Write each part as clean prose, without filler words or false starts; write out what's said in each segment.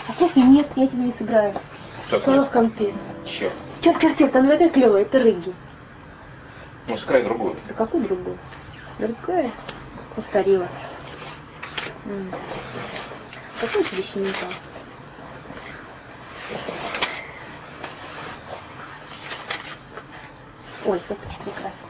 А слушай, нет, я тебе не сыграю. Слова в конфет. Черт. Черт, она такая клевая, это Рыги. Ну, сыграй другую. Да какую другую? Другая? Повторила. Какой тебе еще не дал? Ой, это прекрасно.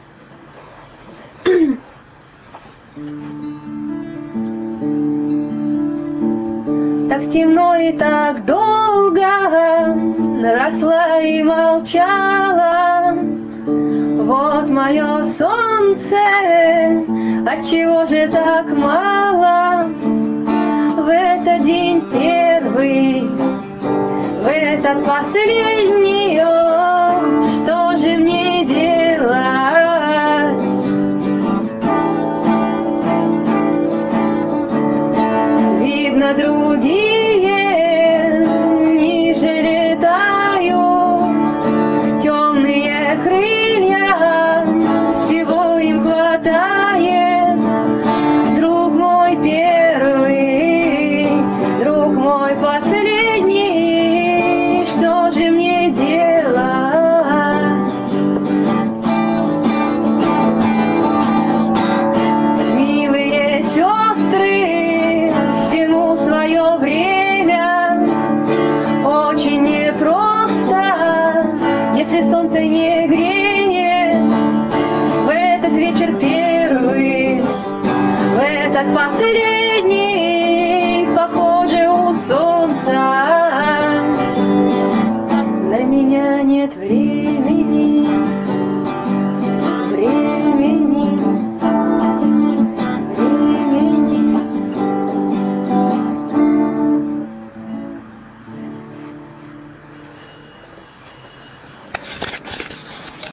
Так темно и так долго росла и молчала. Вот мое солнце, отчего же так мало? В этот день первый, в этот последний, что же мне делать? Видно, другие ниже летают, темные крылья, всего им хватает. Друг мой первый, друг мой последний, что же мне делать? Милые сестры, всему свое время, очень непросто, если солнце не